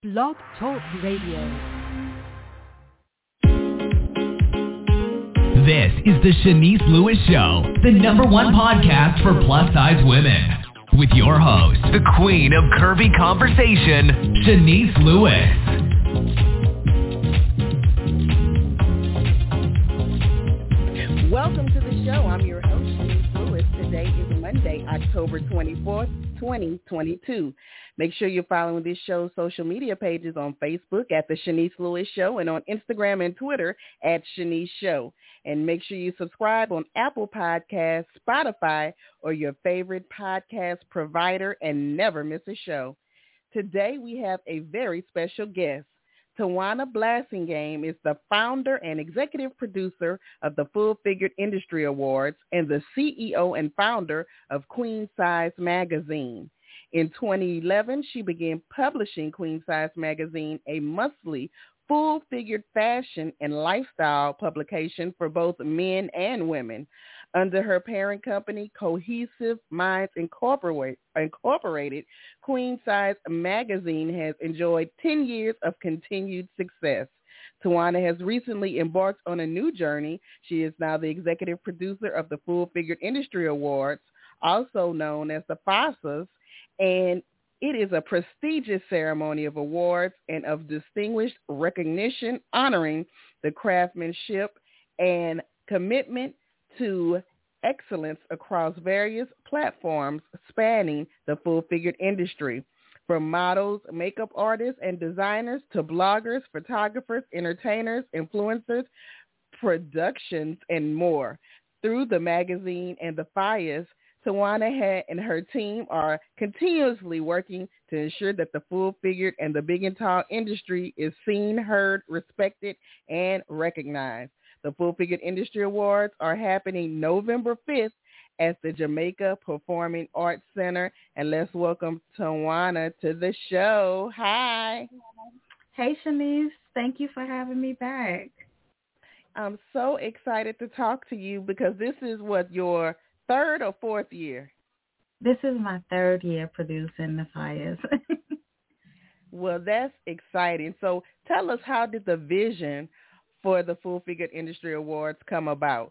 Blog Talk Radio. This is the Shanice Lewis Show, the #1 podcast for plus-size women. With your host, the queen of curvy conversation, Shanice Lewis. Welcome to the show. I'm your host, Shanice Lewis. Today is Monday, October 24th, 2022. Make sure you're following this show's social media pages on Facebook at The Shanice Lewis Show and on Instagram and Twitter at Shanice Show. And make sure you subscribe on Apple Podcasts, Spotify, or your favorite podcast provider and never miss a show. Today we have a very special guest. Tawana Blasingame is the founder and executive producer of the Full Figured Industry Awards and the CEO and founder of Queen Size Magazine. In 2011, she began publishing Queen Size Magazine, a monthly full-figured fashion and lifestyle publication for both men and women. Under her parent company, Cohesive Minds Incorporated, Queen Size Magazine has enjoyed 10 years of continued success. Tawana has recently embarked on a new journey. She is now the executive producer of the Full Figured Industry Awards, also known as the FASAs, and it is a prestigious ceremony of awards and of distinguished recognition honoring the craftsmanship and commitment to excellence across various platforms spanning the full-figured industry, from models, makeup artists, and designers to bloggers, photographers, entertainers, influencers, productions, and more. Through the magazine and the FIAs, Tawana and her team are continuously working to ensure that the full-figured and the big and tall industry is seen, heard, respected, and recognized. The Full Figured Industry Awards are happening November 5th at the Jamaica Performing Arts Center. And let's welcome Tawana to the show. Hi. Hey, Shanice. Thank you for having me back. I'm so excited to talk to you because this is your third or fourth year? This is my third year producing the FIAs. Well, that's exciting. So tell us, how did the vision for the Full Figured Industry Awards come about?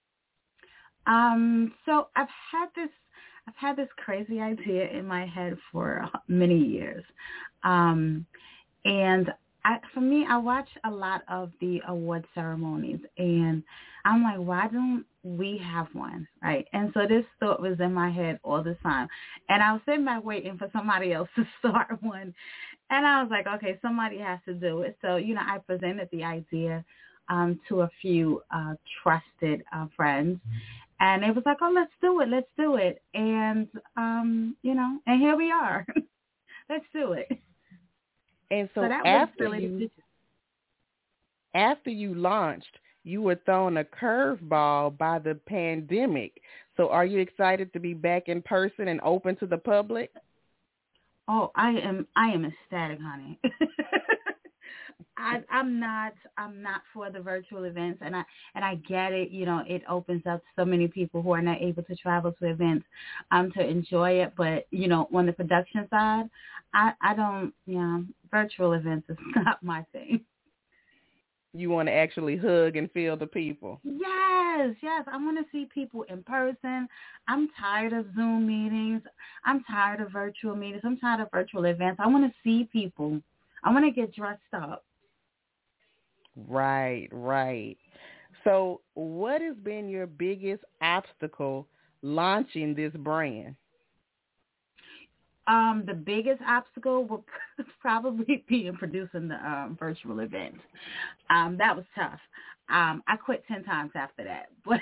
So I've had this crazy idea in my head for many years. And for me, I watch a lot of the award ceremonies, and I'm like, why don't we have one, right? And so this thought was in my head all the time. And I was sitting back waiting for somebody else to start one. And I was like, okay, somebody has to do it. So, I presented the idea to a few trusted friends. And it was like, oh, let's do it. And, and here we are. Let's do it. And so after you launched, you were thrown a curveball by the pandemic. So are you excited to be back in person and open to the public? Oh, I am ecstatic, honey. I'm not for the virtual events, and I get it. It opens up so many people who are not able to travel to events to enjoy it. But on the production side, I don't. Virtual events is not my thing. You want to actually hug and feel the people. Yes. I want to see people in person. I'm tired of Zoom meetings. I'm tired of virtual meetings. I'm tired of virtual events. I want to see people. I want to get dressed up. Right. So what has been your biggest obstacle launching this brand? The biggest obstacle will probably be in producing the virtual event. That was tough. I quit 10 times after that. But,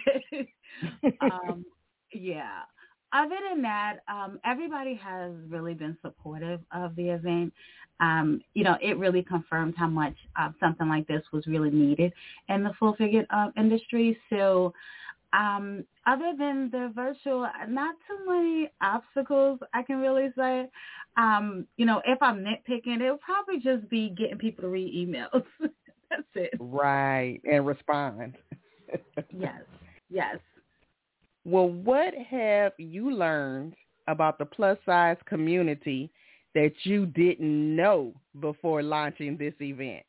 yeah. Other than that, everybody has really been supportive of the event. It really confirmed how much something like this was really needed in the full-figured industry. So other than the virtual, not too many obstacles I can really say. If I'm nitpicking, it'll probably just be getting people to read emails. That's it. Right, and respond. Yes. Well, what have you learned about the plus size community that you didn't know before launching this event?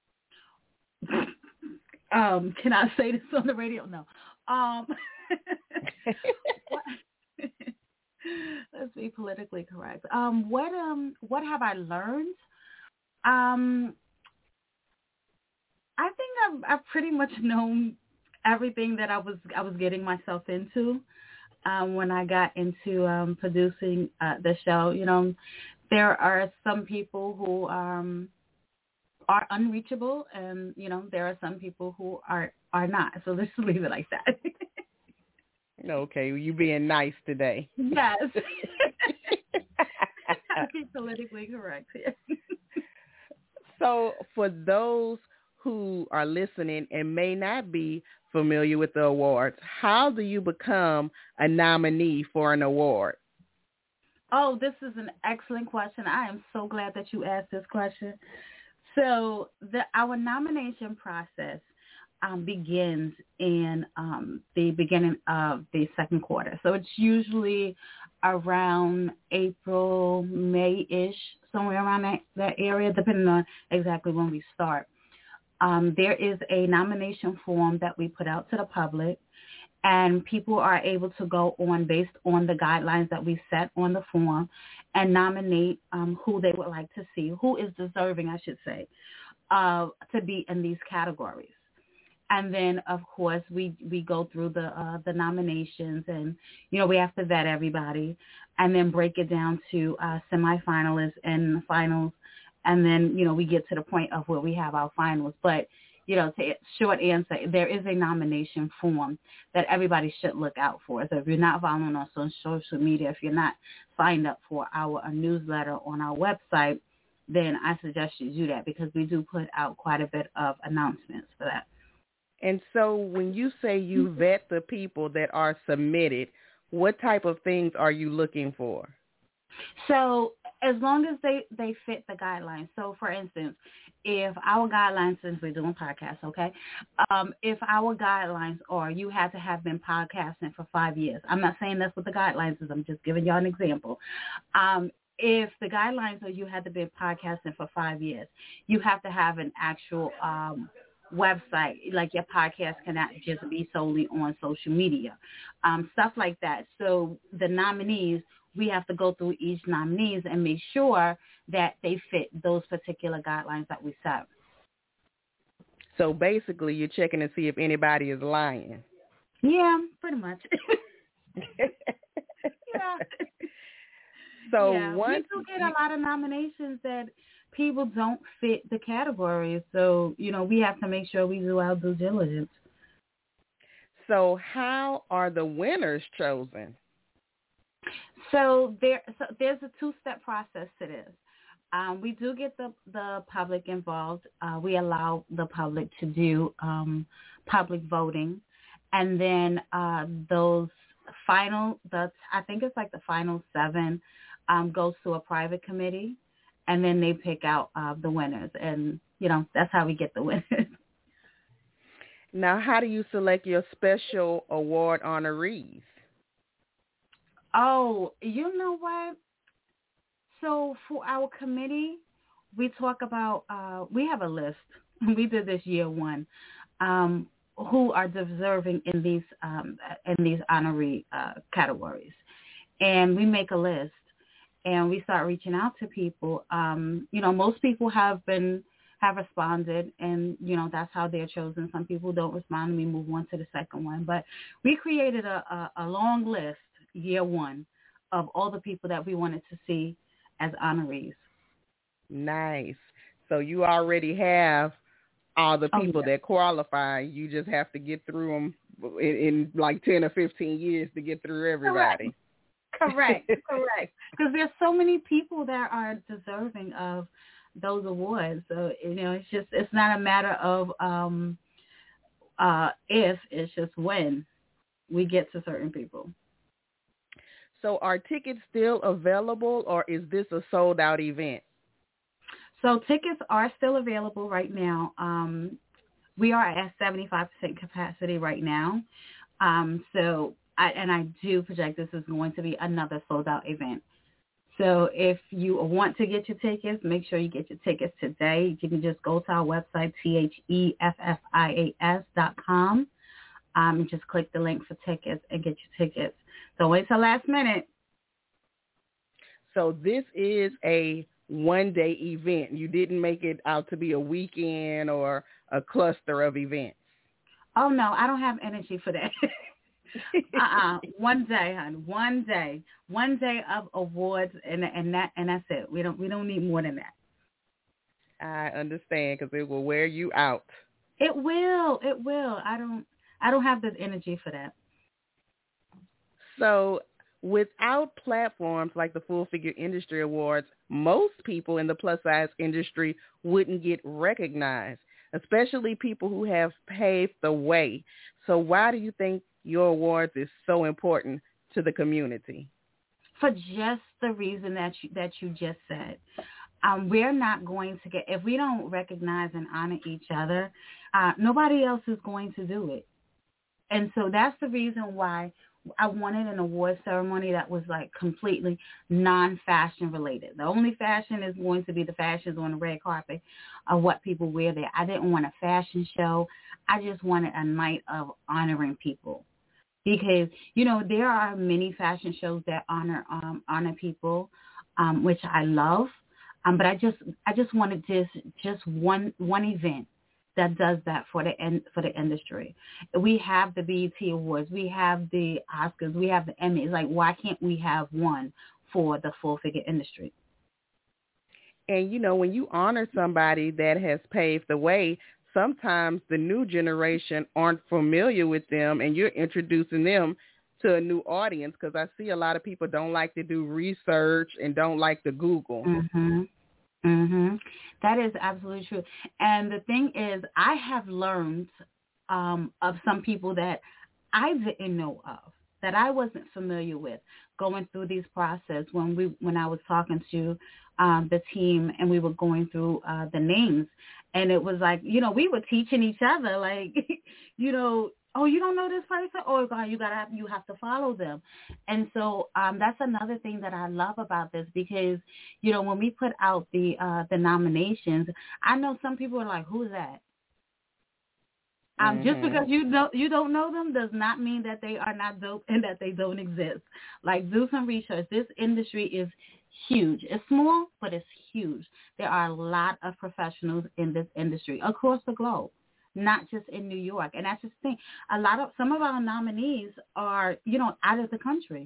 Can I say this on the radio? No. Let's be politically correct. What have I learned? I think I've pretty much known everything that I was getting myself into when I got into producing the show. You know, there are some people who are unreachable, and you know, there are some people who are not. So let's leave it like that. Okay, you being nice today. Yes. I'll be politically correct here. So for those who are listening and may not be familiar with the awards, how do you become a nominee for an award? Oh, this is an excellent question. I am so glad that you asked this question. So our nomination process begins in the beginning of the second quarter. So it's usually around April, May-ish, somewhere around that area, depending on exactly when we start. There is a nomination form that we put out to the public, and people are able to go on based on the guidelines that we set on the form and nominate who they would like to see, who is deserving, I should say, to be in these categories. And then, of course, we go through the nominations, and, you know, we have to vet everybody and then break it down to semifinalists and finals. And then, you know, we get to the point of where we have our finals. But, you know, to short answer, there is a nomination form that everybody should look out for. So if you're not following us on social media, if you're not signed up for our newsletter on our website, then I suggest you do that, because we do put out quite a bit of announcements for that. And so when you say you vet the people that are submitted, what type of things are you looking for? So as long as they fit the guidelines. So, for instance, if our guidelines, since we're doing podcasts, okay, if our guidelines are you had to have been podcasting for 5 years. I'm not saying that's what the guidelines is. I'm just giving y'all an example. If the guidelines are you had to be podcasting for 5 years, you have to have an actual website. Like, your podcast cannot just be solely on social media, stuff like that. So the nominees, we have to go through each nominees and make sure that they fit those particular guidelines that we set. So basically, you're checking to see if anybody is lying. Yeah, pretty much. Yeah. So yeah, we do get a lot of nominations that people don't fit the categories. So, you know, we have to make sure we do our due diligence. So how are the winners chosen? So there's a two-step process to this. We do get the public involved. We allow the public to do public voting. And then those final, I think it's like the final 7 goes to a private committee. And then they pick out the winners. And, you know, that's how we get the winners. Now, how do you select your special award honorees? Oh, you know what? So for our committee, we talk about, we have a list. We did this year 1, who are deserving in these honoree categories. And we make a list. And we start reaching out to people. You know, most people have responded, and, you know, that's how they're chosen. Some people don't respond, and we move on to the second one. But we created a long list, year 1, of all the people that we wanted to see as honorees. Nice. So you already have all the people that qualify. You just have to get through them in like 10 or 15 years to get through everybody. Correct. Because there's so many people that are deserving of those awards. So, you know, it's not a matter of if, it's just when we get to certain people. So are tickets still available, or is this a sold out event? So tickets are still available right now. We are at 75% capacity right now. So I do project this is going to be another sold-out event. So if you want to get your tickets, make sure you get your tickets today. You can just go to our website, THEFFIAS.com. And just click the link for tickets and get your tickets. Don't wait till last minute. So this is a one-day event. You didn't make it out to be a weekend or a cluster of events. Oh, no, I don't have energy for that. One day, hon. One day of awards, and that's it. We don't need more than that. I understand, because it will wear you out. It will. I don't have this energy for that. So without platforms like the Full Figure Industry Awards, most people in the plus size industry wouldn't get recognized, especially people who have paved the way. So why do you think your awards is so important to the community? For just the reason that you just said. We're not going to get, if we don't recognize and honor each other, nobody else is going to do it. And so that's the reason why I wanted an award ceremony that was like completely non-fashion related. The only fashion is going to be the fashions on the red carpet of what people wear there. I didn't want a fashion show. I just wanted a night of honoring people. Because, there are many fashion shows that honor people, which I love. But I just wanted just one event that does that for the industry. We have the BET Awards, we have the Oscars, we have the Emmys. Like, why can't we have one for the full figure industry? And when you honor somebody that has paved the way, sometimes the new generation aren't familiar with them, and you're introducing them to a new audience, because I see a lot of people don't like to do research and don't like to Google. Mm-hmm. That is absolutely true. And the thing is, I have learned of some people that I didn't know of, that I wasn't familiar with, going through these process when I was talking to the team and we were going through the names. And it was like, we were teaching each other, like, oh, you don't know this person? Oh, God, you have to follow them. And so that's another thing that I love about this, because, when we put out the nominations, I know some people are like, who's that? Just because you don't know them does not mean that they are not dope and that they don't exist. Like, do some research. This industry is huge. It's small, but it's huge. There are a lot of professionals in this industry across the globe, not just in New York. And that's just the thing. Some of our nominees are, out of the country.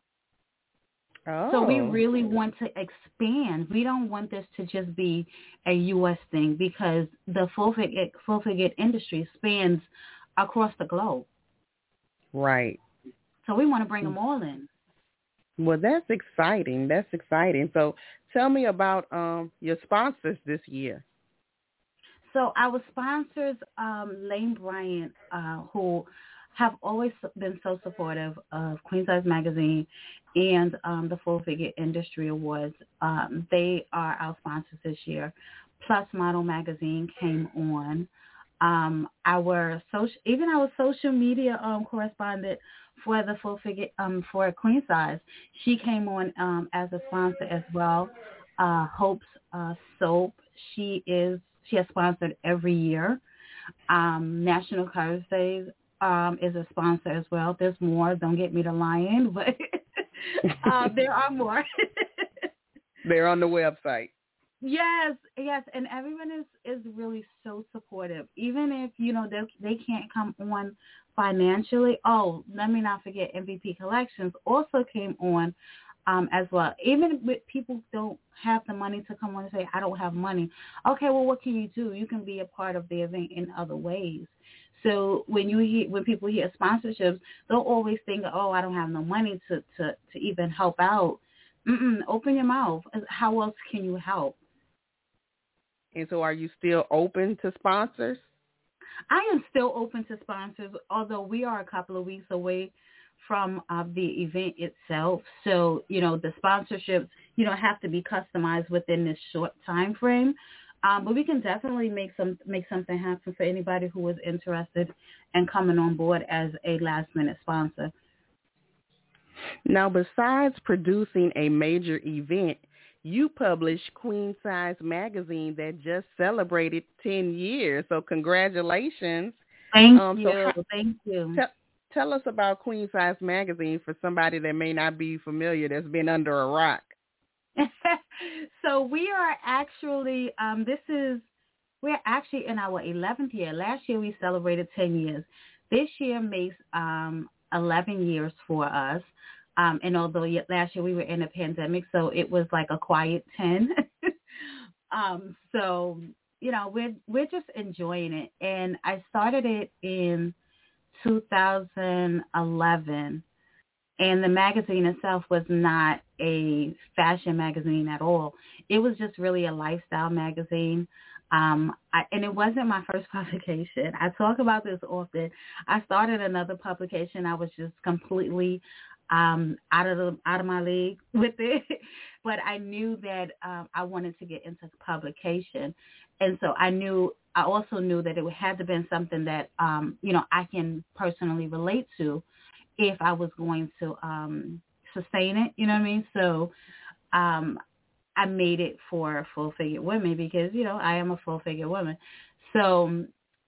Oh. So we really want to expand. We don't want this to just be a U.S. thing, because the full figure industry spans across the globe. Right. So we want to bring them all in. Well, that's exciting. So tell me about your sponsors this year. So our sponsors, Lane Bryant, who have always been so supportive of Queen Size Magazine and the Full Figure Industry Awards. They are our sponsors this year. Plus Model Magazine came on. Our social media correspondent for the Full Figure for Queen Size, she came on as a sponsor as well. Hope's Soap, she has sponsored every year. National Color Days is a sponsor as well. There's more. Don't get me to lying, but there are more. They're on the website. Yes, and everyone is really so supportive. Even if they can't come on financially. Oh, let me not forget, MVP Collections also came on as well. Even if people don't have the money to come on and say, I don't have money. Okay, well, what can you do? You can be a part of the event in other ways. So when people hear sponsorships, they'll always think, oh, I don't have no money to even help out. Open your mouth. How else can you help? And so are you still open to sponsors? I am still open to sponsors, although we are a couple of weeks away from the event itself. So, the sponsorships, have to be customized within this short time frame. But we can definitely make something happen for anybody who is interested in coming on board as a last-minute sponsor. Now, besides producing a major event, you publish Queen Size Magazine that just celebrated 10 years. So congratulations. Thank So you. Thank you. tell us about Queen Size Magazine for somebody that may not be familiar, that's been under a rock. So we are actually, we're actually in our 11th year. Last year we celebrated 10 years. This year makes 11 years for us. And although last year we were in a pandemic, so it was like a quiet 10. So, you know, we're just enjoying it. And I started it in 2011. And the magazine itself was not a fashion magazine at all. It was just really a lifestyle magazine. And it wasn't my first publication. I talk about this often. I started another publication. I was just completely out of my league with it. But I knew that I wanted to get into publication. And so I also knew that it had to be something that, you know, I can personally relate to if I was going to sustain it, you know what I mean? So I made it for full-figure women because, you know, I am a full-figure woman. So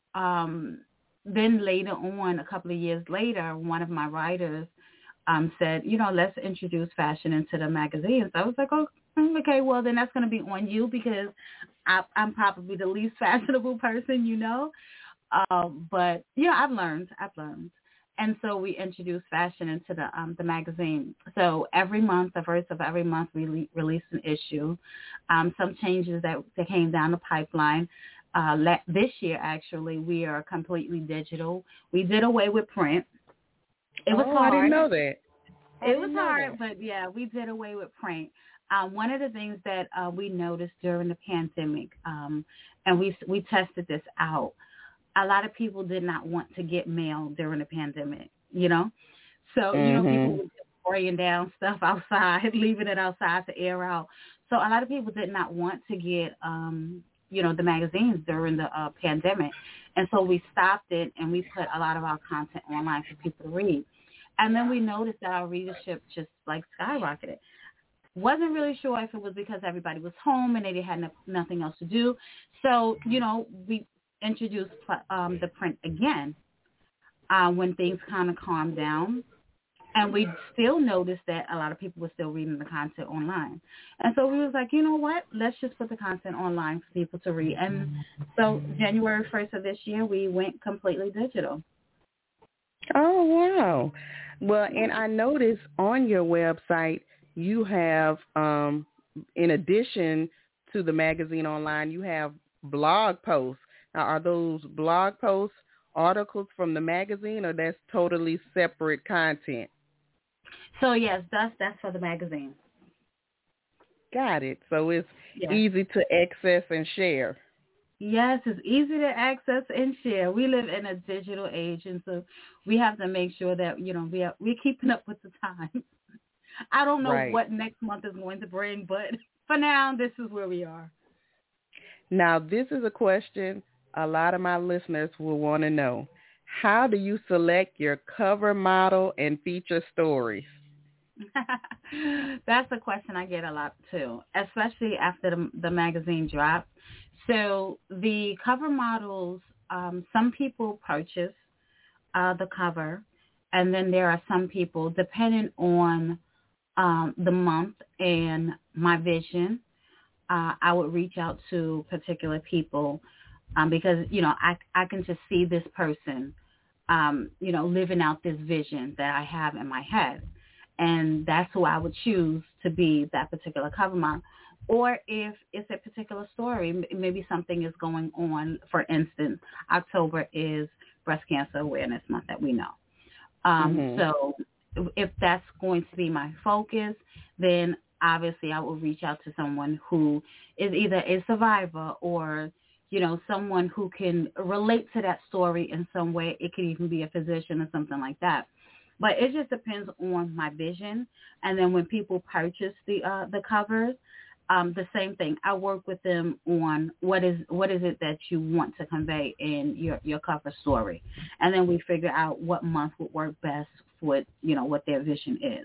then later on, a couple of years later, one of my writers said, you know, let's introduce fashion into the magazine. So I was like, oh, okay, well, then that's going to be on you because I'm probably the least fashionable person, you know. But, yeah, I've learned. And so we introduced fashion into the magazine. So every month, the first of every month, we release an issue. Some changes that came down the pipeline. This year, actually, we are completely digital. We did away with print. It was hard. I didn't know that. It was hard, but, yeah, we did away with print. One of the things that we noticed during the pandemic, and we tested this out, a lot of people did not want to get mail during the pandemic, you know? So, you know, people were just spraying down stuff outside, leaving it outside to air out. So a lot of people did not want to get, you know, the magazines during the pandemic. And so we stopped it and we put a lot of our content online for people to read. And then we noticed that our readership just like skyrocketed. Wasn't really sure if it was because everybody was home and they had nothing else to do. So, you know, we introduced the print again when things kind of calmed down. And we still noticed that a lot of people were still reading the content online. And so we was like, you know what? Let's just put the content online for people to read. And so January 1st of this year, we went completely digital. Oh, wow. Well, and I noticed on your website, you have, in addition to the magazine online, you have blog posts. Now, are those blog posts articles from the magazine, or that's totally separate content? So, yes, that's for the magazine. Got it. So it's easy to access and share. Yes, it's easy to access and share. We live in a digital age, and so we have to make sure that, you know, we're keeping up with the times. I don't know what next month is going to bring, but for now, this is where we are. Now, this is a question a lot of my listeners will want to know. How do you select your cover model and feature stories? That's a question I get a lot, too, especially after the magazine dropped. So the cover models, some people purchase the cover, and then there are some people, depending on the month and my vision, I would reach out to particular people because, you know, I can just see this person, you know, living out this vision that I have in my head. And that's who I would choose to be that particular cover model. Or if it's a particular story, maybe something is going on. For instance, October is Breast Cancer Awareness Month that we know. So if that's going to be my focus, then obviously I will reach out to someone who is either a survivor or, you know, someone who can relate to that story in some way. It could even be a physician or something like that. But it just depends on my vision. And then when people purchase the covers, the same thing. I work with them on what is it that you want to convey in your cover story. And then we figure out what month would work best for, you know, what their vision is.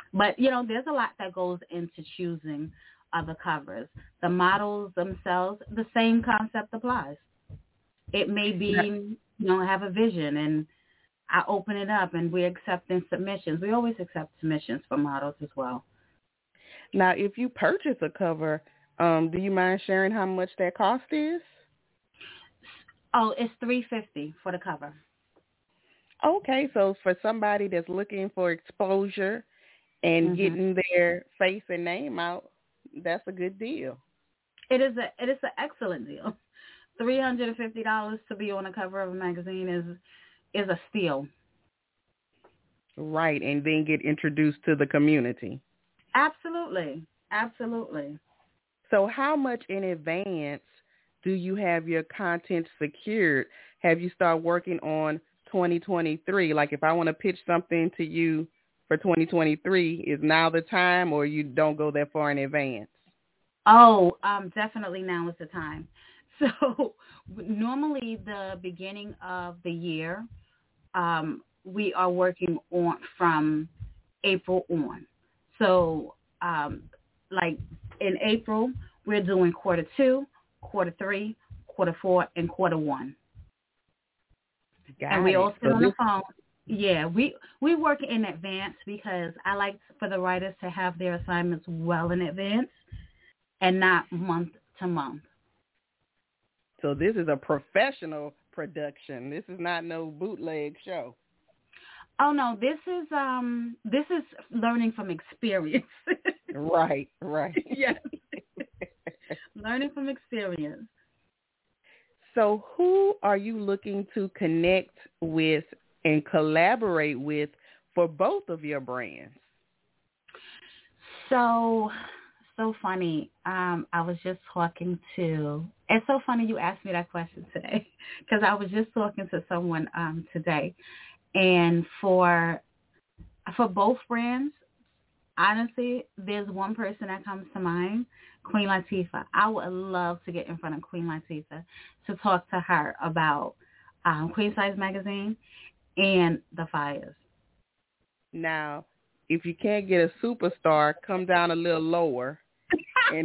But, there's a lot that goes into choosing the covers. The models themselves, the same concept applies. It may be, have a vision, and I open it up and we're accepting submissions. We always accept submissions for models as well. Now, if you purchase a cover, do you mind sharing how much that cost is? Oh, it's $350 for the cover. Okay, so for somebody that's looking for exposure and getting their face and name out, that's a good deal. It is an excellent deal. $350 to be on the cover of a magazine is a steal. Right, and then get introduced to the community. Absolutely. Absolutely. So how much in advance do you have your content secured? Have you started working on 2023? Like if I want to pitch something to you for 2023, is now the time, or you don't go that far in advance? Oh, definitely now is the time. So normally the beginning of the year, we are working on from April on. So like in April, we're doing quarter 2, quarter 3, quarter 4, and quarter 1. And we all sit on the phone. Yeah, we work in advance because I like for the writers to have their assignments well in advance and not month to month. So this is a professional production. This is not no bootleg show. Oh no, this is learning from experience. Right. Yes. Learning from experience. So who are you looking to connect with and collaborate with for both of your brands? So funny. I was just talking to, it's so funny you asked me that question today because I was just talking to someone today. And for both brands, honestly, there's one person that comes to mind, Queen Latifah. I would love to get in front of Queen Latifah to talk to her about Queen Size Magazine and the fires. Now, if you can't get a superstar, come down a little lower. And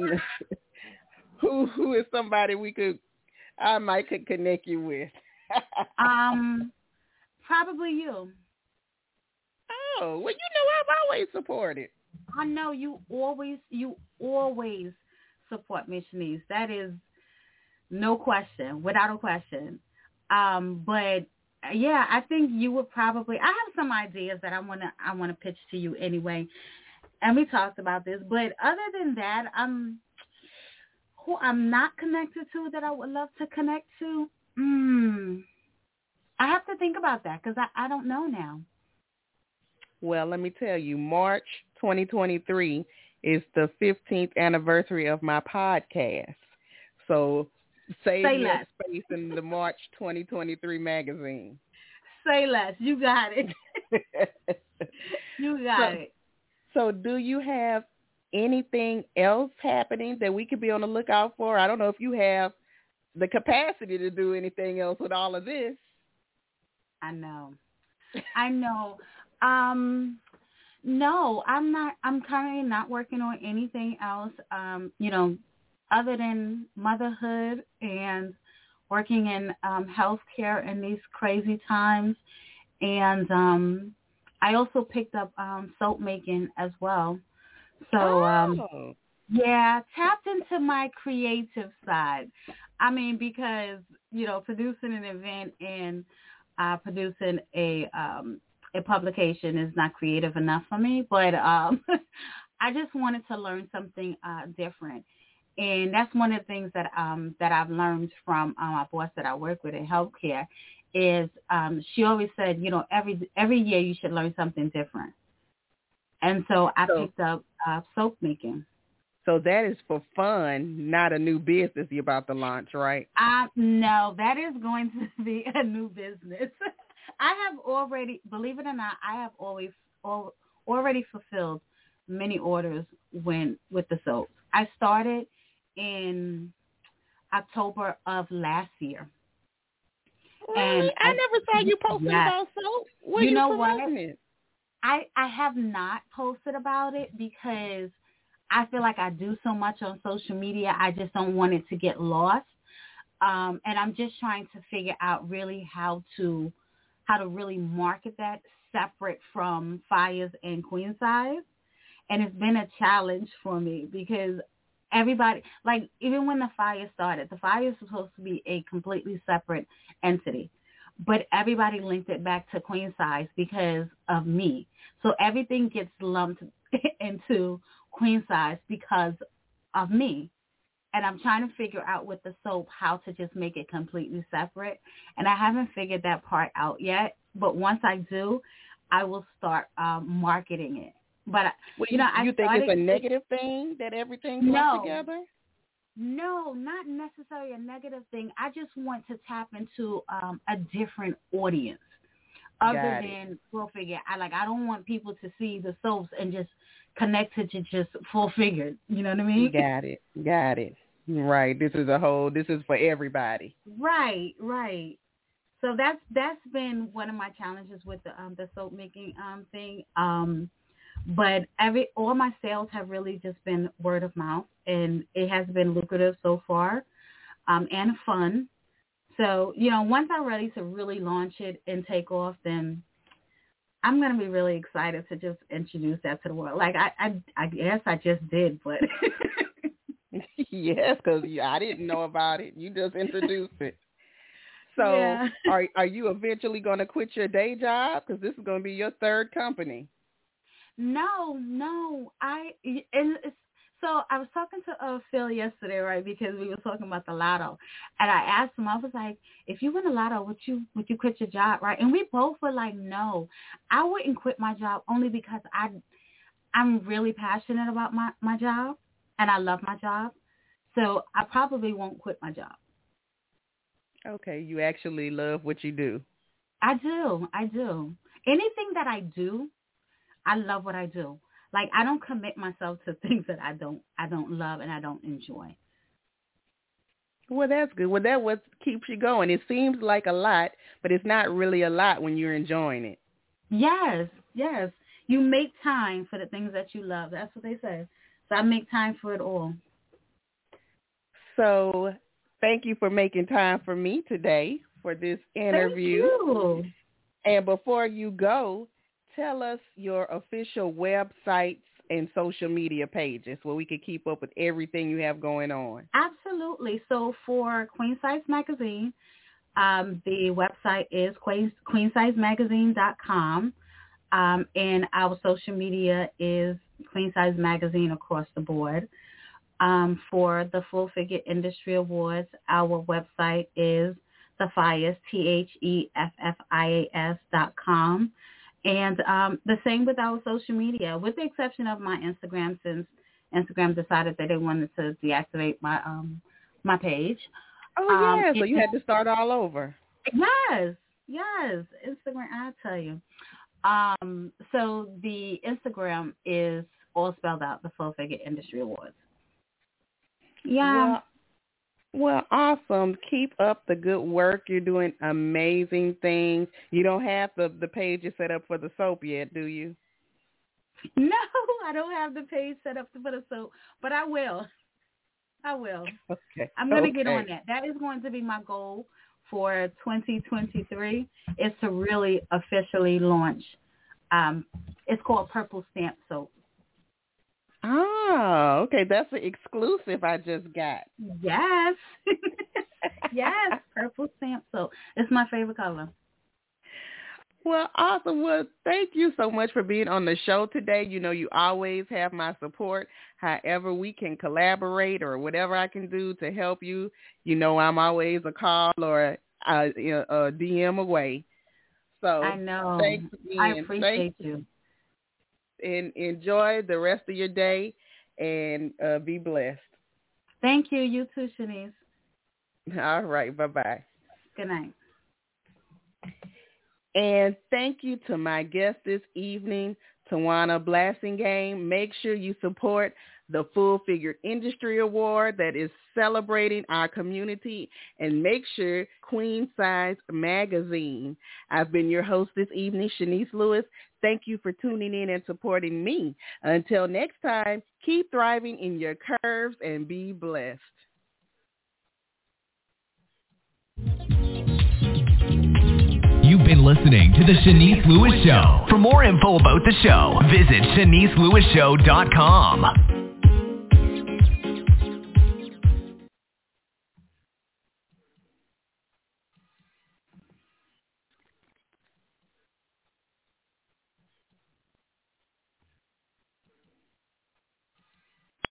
who is somebody I might could connect you with? Probably you. Oh, well, I've always supported. I know you always support Miss Shanice. That is no question, without a question. But yeah, I think you would probably. I have some ideas that I wanna pitch to you anyway, and we talked about this. But other than that, who I'm not connected to that I would love to connect to. I have to think about that because I don't know now. Well, let me tell you, March 2023 is the 15th anniversary of my podcast. So save your space in the March 2023 magazine. Say less. You got it. You got it. So do you have anything else happening that we could be on the lookout for? I don't know if you have the capacity to do anything else with all of this. I know. No, I'm not. I'm currently not working on anything else, other than motherhood and working in healthcare in these crazy times. And I also picked up soap making as well. So, yeah, tapped into my creative side. I mean, because, producing an event and producing a publication is not creative enough for me, but I just wanted to learn something different. And that's one of the things that I've learned from my boss that I work with in healthcare is she always said, every year you should learn something different. And so I picked up soap making. So that is for fun, not a new business you're about to launch, right? No, that is going to be a new business. I have already, believe it or not, I have already fulfilled many orders with the soaps. I started in October of last year. Really? And I never saw you posting about soap. Where you know promoting what? it? I have not posted about it because I feel like I do so much on social media. I just don't want it to get lost. And I'm just trying to figure out really how to really market that separate from Fires and Queen Size. And it's been a challenge for me because everybody, like even when the Fire started, the Fire is supposed to be a completely separate entity. But everybody linked it back to Queen Size because of me. So everything gets lumped into Queen Size because of me. And I'm trying to figure out with the soap how to just make it completely separate. And I haven't figured that part out yet. But once I do, I will start marketing it. But, well, you think it's a negative thing that everything's lumped together? No, not necessarily a negative thing. I just want to tap into a different audience other than Full Figure. I don't want people to see the soaps and just connect it to just Full Figure. You know what I mean? Got it. Right. This is for everybody. Right. So that's been one of my challenges with the soap making thing. But all my sales have really just been word of mouth, and it has been lucrative so far, and fun. So, once I'm ready to really launch it and take off, then I'm going to be really excited to just introduce that to the world. Like, I guess I just did, but. Yes, because I didn't know about it. You just introduced it. So yeah. Are you eventually going to quit your day job? Because this is going to be your third company. No. So I was talking to Phil yesterday, right, because we were talking about the lotto. And I asked him, I was like, if you win the lotto, would you quit your job, right? And we both were like, no. I wouldn't quit my job only because I'm really passionate about my job, and I love my job. So I probably won't quit my job. Okay, you actually love what you do. I do. Anything that I do, I love what I do. Like, I don't commit myself to things that I don't love and I don't enjoy. Well, that's good. Well, that's what keeps you going. It seems like a lot, but it's not really a lot when you're enjoying it. Yes. You make time for the things that you love. That's what they say. So I make time for it all. So thank you for making time for me today for this interview. Thank you. And before you go, tell us your official websites and social media pages where we can keep up with everything you have going on. Absolutely. So for Queen Size Magazine, the website is queensizemagazine.com. And our social media is Queen Size Magazine across the board. For the Full Figure Industry Awards, our website is theffias, THEFFIAS.com. And the same with our social media, with the exception of my Instagram, since Instagram decided that they wanted to deactivate my page. Oh, yeah, so you had to start all over. Yes, Instagram, I tell you. So the Instagram is all spelled out, the Full Figure Industry Awards. Yeah. Well, awesome. Keep up the good work. You're doing amazing things. You don't have the pages set up for the soap yet, do you? No, I don't have the page set up for the soap, but I will. Okay. I'm going to get on that. That is going to be my goal for 2023, is to really officially launch. It's called Purple Stamp Soap. Oh, okay. That's an exclusive I just got. Yes. Yes, Purple Stamp Soap. It's my favorite color. Well, awesome. Well, thank you so much for being on the show today. You know, you always have my support. However we can collaborate or whatever I can do to help you, you know, I'm always a call or a DM away. So I know. Thanks again. I appreciate you. And enjoy the rest of your day and be blessed. Thank you. You too, Shanice. All right. Bye-bye. Good night. And thank you to my guest this evening, Tawana Blasingame. Make sure you support the Full Figure Industry Award that is celebrating our community, and make sure Queen Size Magazine. I've been your host this evening, Shanice Lewis. Thank you for tuning in and supporting me. Until next time, keep thriving in your curves and be blessed. You've been listening to The Shanice Lewis Show. For more info about the show, visit ShaniceLewisShow.com.